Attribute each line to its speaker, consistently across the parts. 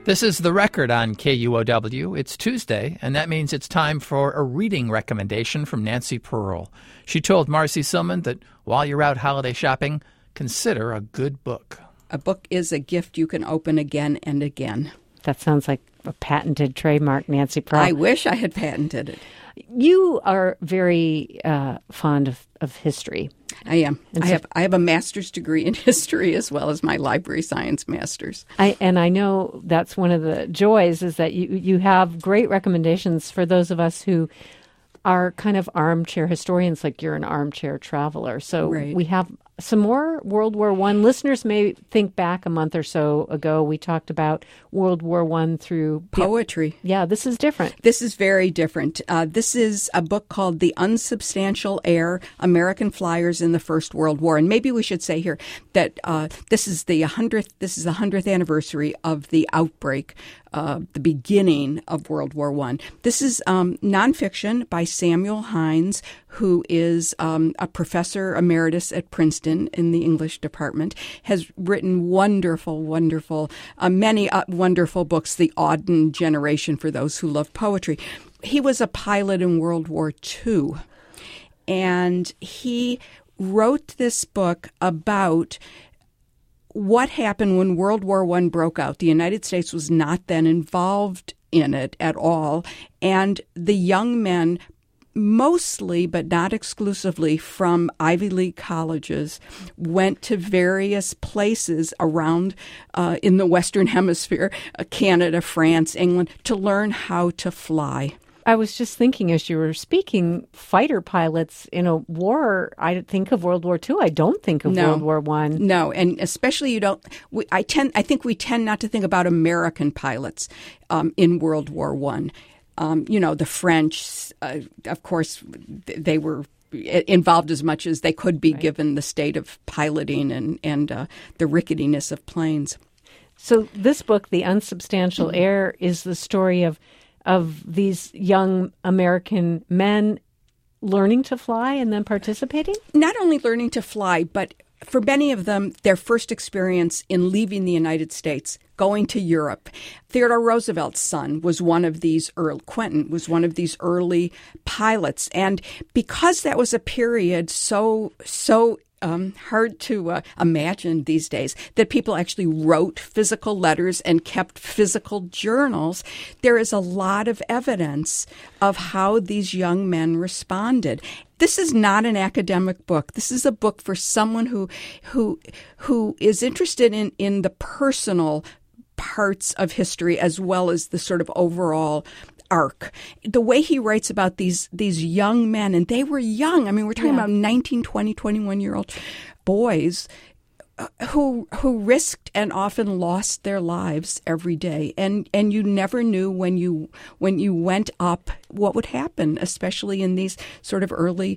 Speaker 1: This is The Record on KUOW. It's Tuesday, and that means it's time for a reading recommendation from Nancy Pearl. She told Marcy Silman that while you're out holiday shopping, consider a good book.
Speaker 2: A book is a gift you can open again and again.
Speaker 3: That sounds like a patented trademark, Nancy Pearl.
Speaker 2: I wish I had patented it.
Speaker 3: You are very fond of history.
Speaker 2: I am. I have a master's degree in history as well as my library science master's.
Speaker 3: And I know that's one of the joys is that you have great recommendations for those of us who are kind of armchair historians, like you're an armchair traveler. So
Speaker 2: Right.
Speaker 3: We have some more World War I. Listeners may think back a month or so ago, we talked about World War I through
Speaker 2: Poetry.
Speaker 3: Yeah, this is different.
Speaker 2: This is very different. This is a book called The Unsubstantial Heir, American Flyers in the First World War. And maybe we should say here that this is the 100th anniversary of the outbreak, the beginning of World War I. This is nonfiction by Samuel Hines, who is a professor emeritus at Princeton in the English department, has written many wonderful books, The Auden Generation, for those who love poetry. He was a pilot in World War II, and he wrote this book about what happened when World War I broke out. The United States was not then involved in it at all, and the young men, mostly but not exclusively from Ivy League colleges, went to various places around in the Western Hemisphere, Canada, France, England, to learn how to fly.
Speaker 3: I was just thinking as you were speaking, fighter pilots in a war, I think of World War II. I don't think of World War I.
Speaker 2: No, and especially you don't. I think we tend not to think about American pilots in World War I. The French, of course, they were involved as much as they could be, right, given the state of piloting and the ricketiness of planes.
Speaker 3: So this book, The Unsubstantial Heir, is the story of these young American men learning to fly and then participating? Not
Speaker 2: only learning to fly, but for many of them, their first experience in leaving the United States, going to Europe. Theodore Roosevelt's son was one of these Quentin was one of these early pilots. And because that was a period so hard to imagine these days, that people actually wrote physical letters and kept physical journals, there is a lot of evidence of how these young men responded. This is not an academic book. This is a book for someone who is interested in the personal parts of history as well as the sort of overall arc. The way he writes about these young men, and they were young. I mean, we're talking about 19, 20, 21-year-old boys who risked and often lost their lives every day. And you never knew when you went up what would happen, especially in these sort of early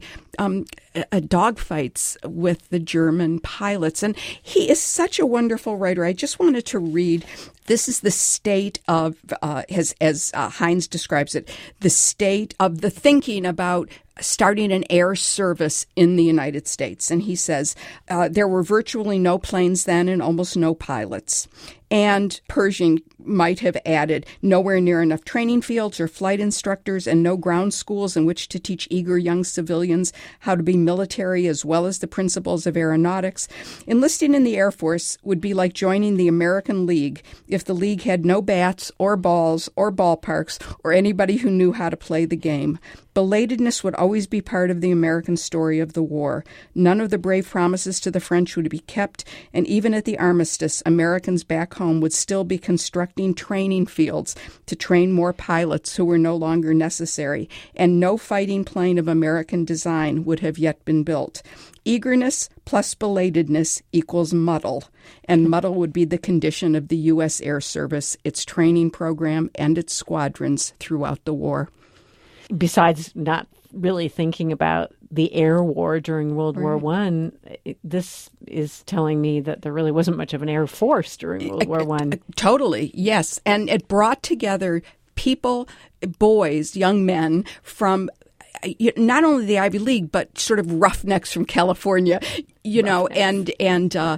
Speaker 2: dogfights with the German pilots. And he is such a wonderful writer. I just wanted to read. This is the state of, as Hines describes it, the state of the thinking about starting an air service in the United States. And he says, there were virtually no planes then and almost no pilots. And Pershing might have added, nowhere near enough training fields or flight instructors and no ground schools in which to teach eager young civilians how to be military as well as the principles of aeronautics. Enlisting in the Air Force would be like joining the American League if the league had no bats or balls or ballparks or anybody who knew how to play the game. Belatedness would always be part of the American story of the war. None of the brave promises to the French would be kept, and even at the armistice, Americans back home would still be constructing training fields to train more pilots who were no longer necessary, and no fighting plane of American design would have yet been built. Eagerness plus belatedness equals muddle, and muddle would be the condition of the U.S. Air Service, its training program, and its squadrons throughout the war.
Speaker 3: Besides not really thinking about the air war during World War I, this is telling me that there really wasn't much of an air force during World War I.
Speaker 2: Totally, yes. And it brought together people, boys, young men from not only the Ivy League, but sort of roughnecks from California, and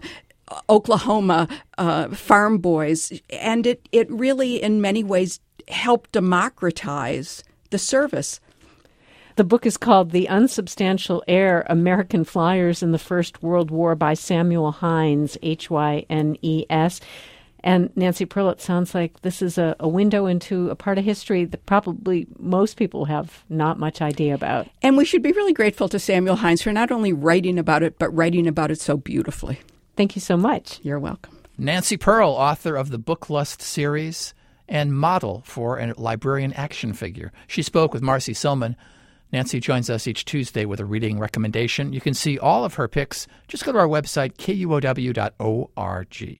Speaker 2: Oklahoma farm boys. And it really, in many ways, helped democratize the service.
Speaker 3: The book is called The Unsubstantial Heir, American Flyers in the First World War by Samuel Hines, Hynes. And Nancy Pearl, it sounds like this is a window into a part of history that probably most people have not much idea about.
Speaker 2: And we should be really grateful to Samuel Hines for not only writing about it, but writing about it so beautifully.
Speaker 3: Thank you so much.
Speaker 2: You're welcome.
Speaker 1: Nancy Pearl, author of the Book Lust series and model for a librarian action figure. She spoke with Marcy Silman. Nancy joins us each Tuesday with a reading recommendation. You can see all of her picks. Just go to our website, kuow.org.